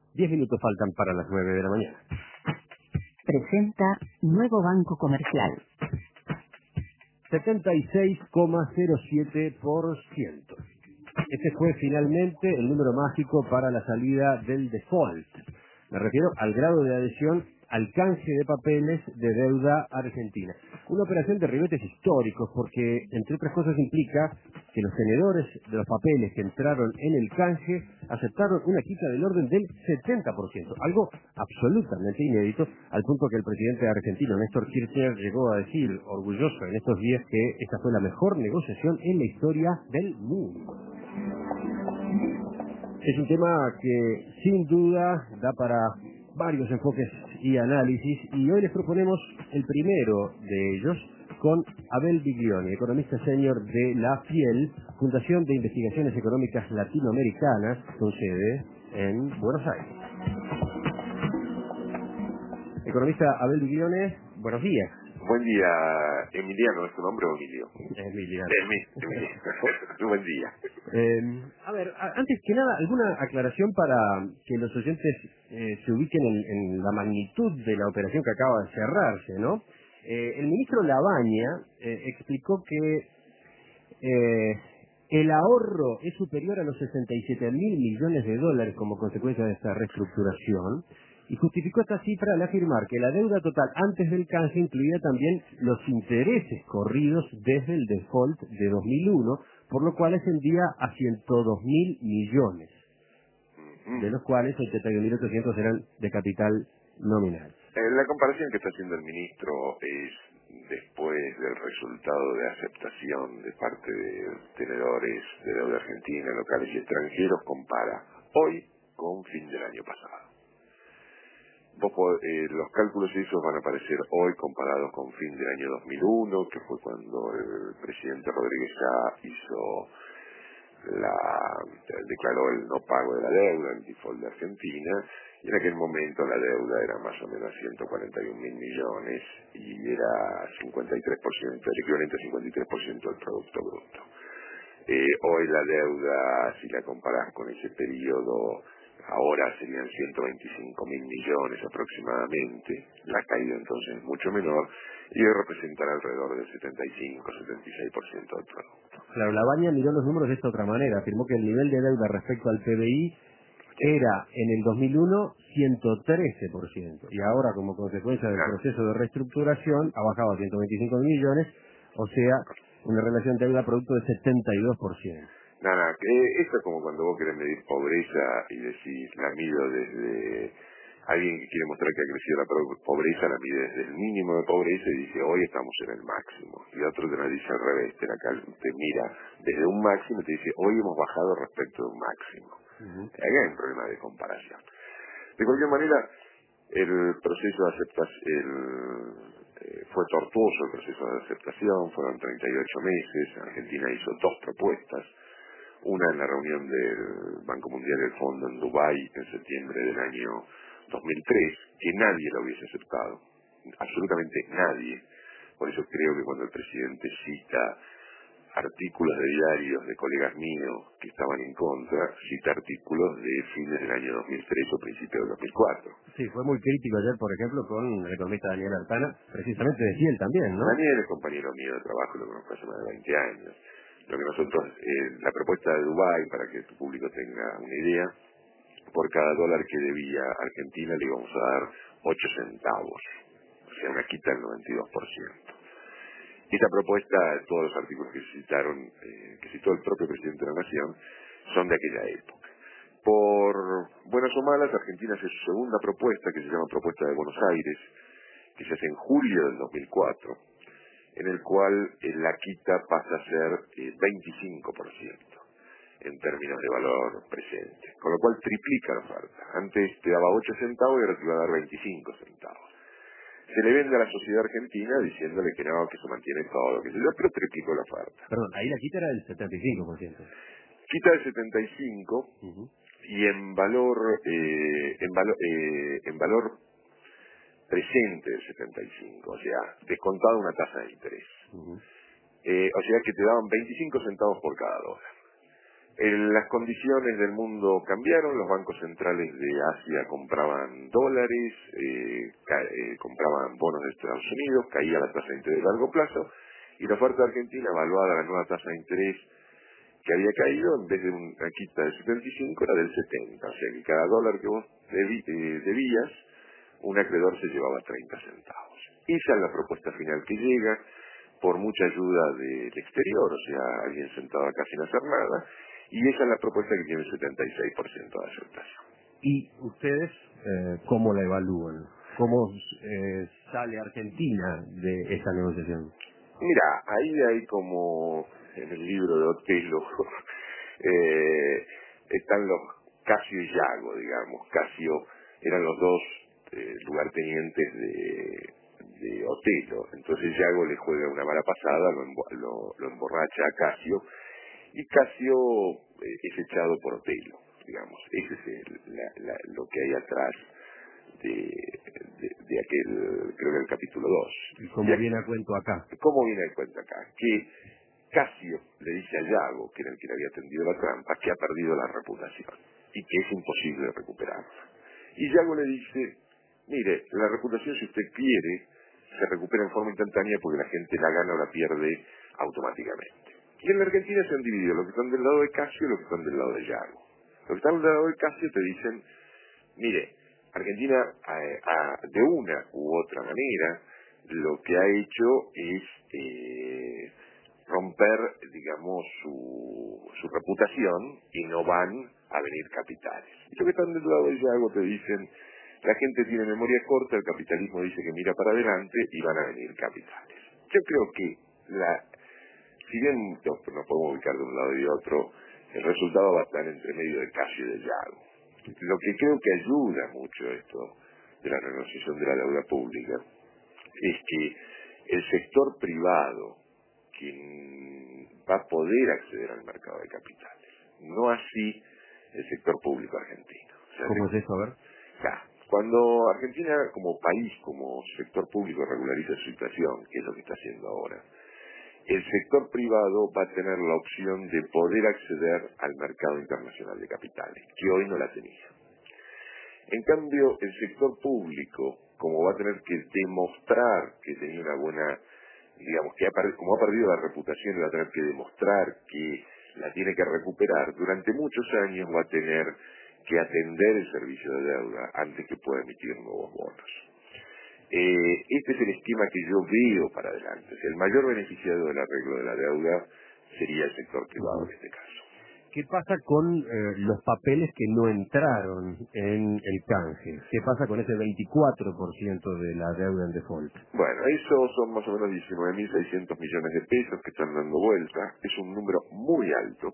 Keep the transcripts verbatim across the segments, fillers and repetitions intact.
Diez minutos faltan para las nueve de la mañana. Presenta Nuevo Banco Comercial. setenta y seis coma cero siete por ciento. Este fue finalmente el número mágico para la salida del default. Me refiero al grado de adhesión al canje de papeles de deuda argentina. Una operación de ribetes históricos porque, entre otras cosas, implica que los tenedores de los papeles que entraron en el canje aceptaron una quita del orden del setenta por ciento, algo absolutamente inédito, al punto que el presidente argentino, Néstor Kirchner, llegó a decir, orgulloso en estos días, que esta fue la mejor negociación en la historia del mundo. Es un tema que, sin duda, da para varios enfoques y análisis, y hoy les proponemos el primero de ellos con Abel Biglione, economista senior de la FIEL, Fundación de Investigaciones Económicas Latinoamericanas, con sede en Buenos Aires. Economista Abel Biglione, buenos días. Buen día, Emiliano, ¿es tu nombre o Emilio? Emiliano. Emilio. Buen día. Eh, a ver, a, antes que nada, ¿alguna aclaración para que los oyentes eh, se ubiquen en, en la magnitud de la operación que acaba de cerrarse, ¿no? Eh, el ministro Labaña eh, explicó que eh, el ahorro es superior a los sesenta y siete mil millones de dólares como consecuencia de esta reestructuración, y justificó esta cifra al afirmar que la deuda total antes del canje incluía también los intereses corridos desde el default de dos mil uno, por lo cual ascendía a ciento dos mil millones, de los cuales ochenta y un mil ochocientos eran de capital nominal. Eh, la comparación que está haciendo el ministro es después del resultado de aceptación de parte de tenedores de deuda argentina, locales y extranjeros, compara hoy con fin del año pasado. Vos pod- eh, los cálculos esos van a aparecer hoy comparados con fin del año dos mil uno, que fue cuando el presidente Rodríguez ya hizo la declaró el no pago de la deuda, el default de Argentina, y en aquel momento la deuda era más o menos ciento cuarenta y un mil millones y era cincuenta y tres por ciento, el equivalente a cincuenta y tres por ciento del Producto Bruto. Eh, hoy la deuda, si la comparás con ese periodo, ahora serían ciento veinticinco mil millones aproximadamente, la caída entonces es mucho menor, y hoy representará alrededor del setenta y cinco a setenta y seis por ciento del producto. Claro, Labaña miró los números de esta otra manera, afirmó que el nivel de deuda respecto al P B I era en el dos mil uno ciento trece por ciento, y ahora, como consecuencia del Claro. proceso de reestructuración, ha bajado a ciento veinticinco mil millones, o sea, una relación deuda-producto de setenta y dos por ciento. Nada, que esto es como cuando vos querés medir pobreza y decís, la mido desde alguien que quiere mostrar que ha crecido la pro- pobreza, la mide desde el mínimo de pobreza y dice, hoy estamos en el máximo. Y otro te lo dice al revés, te, la cal- te mira desde un máximo y te dice, hoy hemos bajado respecto de un máximo. Uh-huh. Ahí hay un problema de comparación. De cualquier manera, el proceso de aceptación eh, fue tortuoso, el proceso de aceptación, fueron treinta y ocho meses, Argentina hizo dos propuestas, una en la reunión del Banco Mundial del Fondo en Dubái en septiembre del año dos mil tres, que nadie lo hubiese aceptado, absolutamente nadie. Por eso creo que cuando el presidente cita artículos de diarios de colegas míos que estaban en contra, cita artículos de fines del año dos mil tres o principios del dos mil cuatro. Sí, fue muy crítico ayer, por ejemplo, con el economista Daniel Artana, precisamente de Fiel también, ¿no? Daniel es compañero mío de trabajo, lo conozco hace más de veinte años. Lo que nosotros, eh, la propuesta de Dubái, para que tu público tenga una idea, por cada dólar que debía Argentina le íbamos a dar ocho centavos, o sea, una quita del noventa y dos por ciento. Esta propuesta, todos los artículos que citaron, eh, que citó el propio presidente de la Nación, son de aquella época. Por buenas o malas, Argentina hace su segunda propuesta, que se llama Propuesta de Buenos Aires, que se hace en julio del dos mil cuatro, en el cual eh, la quita pasa a ser eh, veinticinco por ciento en términos de valor presente, con lo cual triplica la oferta. Antes te daba ocho centavos y ahora te iba a dar veinticinco centavos. Se le vende a la sociedad argentina diciéndole que no, que se mantiene todo, que se yo, pero triplicó la oferta. Perdón, ahí la quita era del setenta y cinco por ciento. Quita el setenta y cinco por ciento Uh-huh. y en valor, eh, en, valo, eh, en valor presente del setenta y cinco, o sea, descontado una tasa de interés. Uh-huh. Eh, o sea que te daban veinticinco centavos por cada dólar. En las condiciones del mundo cambiaron, los bancos centrales de Asia compraban dólares, eh, ca eh, compraban bonos de Estados Unidos, caía la tasa de interés de largo plazo, y la oferta argentina, evaluada la nueva tasa de interés que había caído, en vez de una quita de setenta y cinco, era del setenta, o sea que cada dólar que vos debí, eh, debías, un acreedor se llevaba treinta centavos. Esa es la propuesta final que llega, por mucha ayuda del exterior, o sea, alguien sentado acá sin hacer nada, y esa es la propuesta que tiene el setenta y seis por ciento de aceptación. ¿Y ustedes eh, cómo la evalúan? ¿Cómo eh, sale Argentina de esta negociación? Mira, ahí hay como en el libro de Otelo, eh, están los Casio y Yago, digamos. Casio eran los dos eh, lugartenientes de, de Otelo, entonces Yago le juega una mala pasada, lo, embo lo, lo emborracha a Casio, y Casio eh, es echado por Otelo, digamos. Ese es el, la, la, lo que hay atrás de, de, de aquel, creo que el capítulo dos. ¿Y cómo viene a cuento acá? ¿Cómo viene a cuento acá? Que Casio le dice a Yago, que era el que le había tendido la trampa, que ha perdido la reputación y que es imposible recuperarla. Y Yago le dice, mire, la reputación, si usted quiere, se recupera en forma instantánea porque la gente la gana o la pierde automáticamente. Y en la Argentina se han dividido los que están del lado de Casio y los que están del lado de Yago. Los que están del lado de Casio te dicen, mire, Argentina eh, a, de una u otra manera lo que ha hecho es eh, romper, digamos, su, su reputación y no van a venir capitales. Y los que están del lado de Yago te dicen, la gente tiene memoria corta, el capitalismo dice que mira para adelante y van a venir capitales. Yo creo que, la, si bien nos, nos podemos ubicar de un lado y de otro, el resultado va a estar entre medio de Casio y de Yago. Lo que creo que ayuda mucho esto de la renegociación de la deuda pública es que el sector privado, quien va a poder acceder al mercado de capitales, no así el sector público argentino. O sea, ¿Cómo es eso? A ver. ya, cuando Argentina como país, como sector público regulariza su situación, que es lo que está haciendo ahora, el sector privado va a tener la opción de poder acceder al mercado internacional de capitales, que hoy no la tenía. En cambio, el sector público, como va a tener que demostrar que tenía una buena, digamos, que ha perdido, como ha perdido la reputación y va a tener que demostrar que la tiene que recuperar, durante muchos años va a tener que atender el servicio de deuda antes que pueda emitir nuevos bonos. Eh, este es el esquema que yo veo para adelante. O sea, el mayor beneficiado del arreglo de la deuda sería el sector privado en este caso. ¿Qué pasa con eh, los papeles que no entraron en el canje? ¿Qué pasa con ese veinticuatro por ciento de la deuda en default? Bueno, eso son más o menos diecinueve mil seiscientos millones de pesos que están dando vuelta. Es un número muy alto.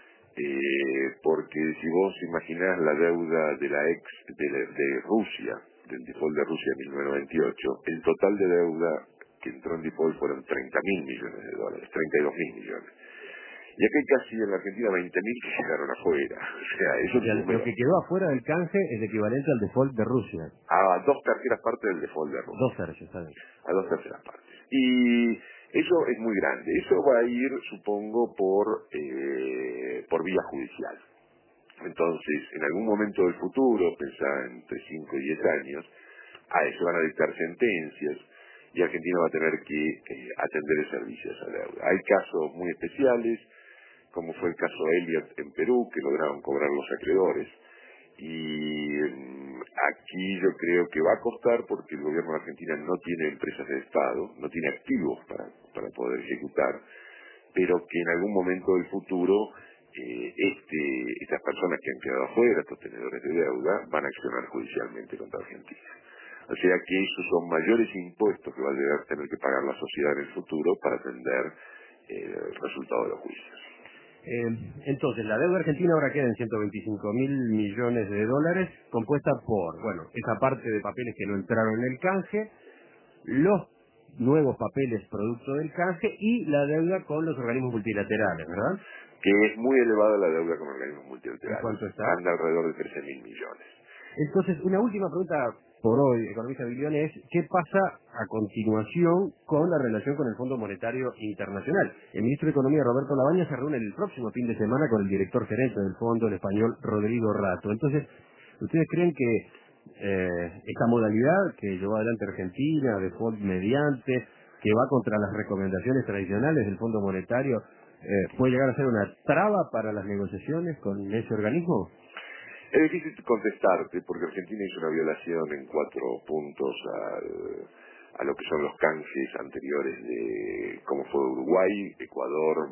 Eh, porque si vos imaginás la deuda de la ex de, la, de Rusia, del default de Rusia de mil novecientos noventa y ocho, el total de deuda que entró en default fueron treinta mil millones de dólares, treinta y dos mil millones. Y acá hay casi en la Argentina veinte mil que quedaron afuera. O sea, es O un sea, número lo que quedó afuera del canje es equivalente al default de Rusia. a dos terceras partes del default de Rusia. Dos tercios, ¿sabes? A dos terceras partes. Y eso es muy grande. Eso va a ir, supongo, por, eh, por vía judicial. Entonces, en algún momento del futuro, pensá entre cinco y diez años, a eso van a dictar sentencias y Argentina va a tener que eh, atender el servicio de esa deuda. Hay casos muy especiales, como fue el caso Elliott en Perú, que lograron cobrar los acreedores. Y mm, aquí yo creo que va a costar porque el gobierno de Argentina no tiene empresas de Estado, no tiene activos para, para poder ejecutar, pero que en algún momento del futuro eh, este, estas personas que han quedado afuera, estos tenedores de deuda, van a accionar judicialmente contra Argentina. O sea que esos son mayores impuestos que va a deber tener que pagar la sociedad en el futuro para atender eh, el resultado de los juicios. Eh, entonces, la deuda argentina ahora queda en ciento veinticinco mil millones de dólares, compuesta por, bueno, esa parte de papeles que no entraron en el canje, los nuevos papeles producto del canje y la deuda con los organismos multilaterales, ¿verdad? Que es muy elevada la deuda con organismos ¿En multilaterales. cuánto está? Anda alrededor de trece mil millones. Entonces, una última pregunta por hoy, economista Biglione, es qué pasa a continuación con la relación con el Fondo Monetario Internacional. El ministro de Economía, Roberto Labaña, se reúne el próximo fin de semana con el director gerente del fondo, el español Rodrigo Rato. Entonces, ¿ustedes creen que eh, esta modalidad que llevó adelante Argentina, de fondo mediante, que va contra las recomendaciones tradicionales del Fondo Monetario, eh, puede llegar a ser una traba para las negociaciones con ese organismo? Es difícil contestarte porque Argentina hizo una violación en cuatro puntos al, a lo que son los canjes anteriores de cómo fue Uruguay, Ecuador,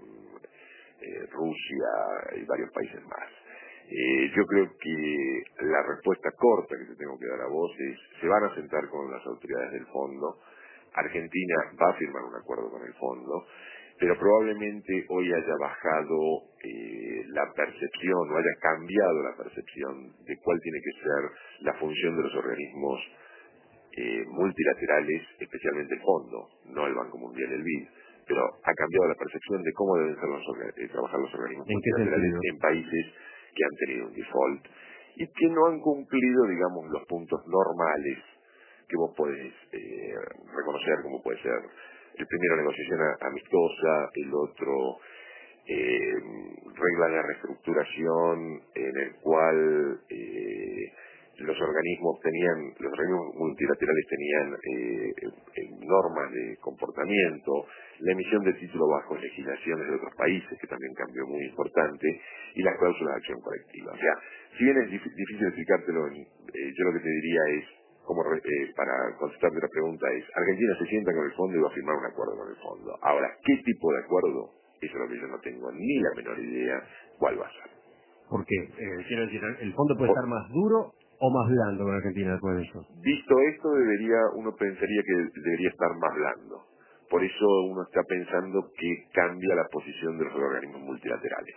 eh, Rusia y varios países más. Eh, yo creo que la respuesta corta que te tengo que dar a vos es: se van a sentar con las autoridades del fondo. Argentina va a firmar un acuerdo con el fondo, pero probablemente hoy haya bajado eh, la percepción o haya cambiado la percepción de cuál tiene que ser la función de los organismos eh, multilaterales, especialmente el fondo, no el Banco Mundial y el B I D, pero ha cambiado la percepción de cómo deben ser los orga- eh, trabajar los organismos ¿En qué multilaterales sentido? en países que han tenido un default y que no han cumplido, digamos, los puntos normales que vos podés eh, reconocer, como puede ser el primero negociación a- amistosa, el otro eh, regla de reestructuración en el cual eh, los organismos tenían, los organismos multilaterales tenían eh, eh, normas de comportamiento, la emisión de títulos bajo legislaciones de otros países, que también cambió muy importante, y las cláusulas de acción colectiva. O sea, si bien es dif- difícil explicártelo, en, eh, yo lo que te diría es, como re- eh, para contestarte la pregunta es: Argentina se sienta con el fondo y va a firmar un acuerdo con el fondo. Ahora, ¿qué tipo de acuerdo? Eso es lo que yo no tengo ni la menor idea cuál va a ser. Porque, eh, quiero decir, el fondo puede Por- estar más duro o más blando con Argentina después de eso. Visto esto, debería, uno pensaría que debería estar más blando. Por eso uno está pensando que cambia la posición de los organismos multilaterales.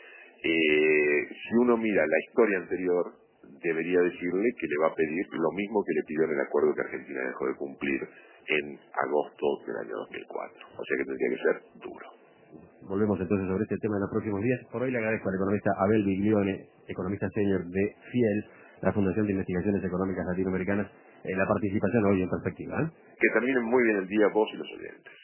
Eh, si uno mira la historia anterior, debería decirle que le va a pedir lo mismo que le pidió en el acuerdo que Argentina dejó de cumplir en agosto del año dos mil cuatro. O sea que tendría que ser duro. Volvemos entonces sobre este tema en los próximos días. Por hoy le agradezco al economista Abel Biglione, economista senior de FIEL, la Fundación de Investigaciones Económicas Latinoamericanas, en la participación hoy en Perspectiva, ¿eh? Que terminen muy bien el día vos y los oyentes.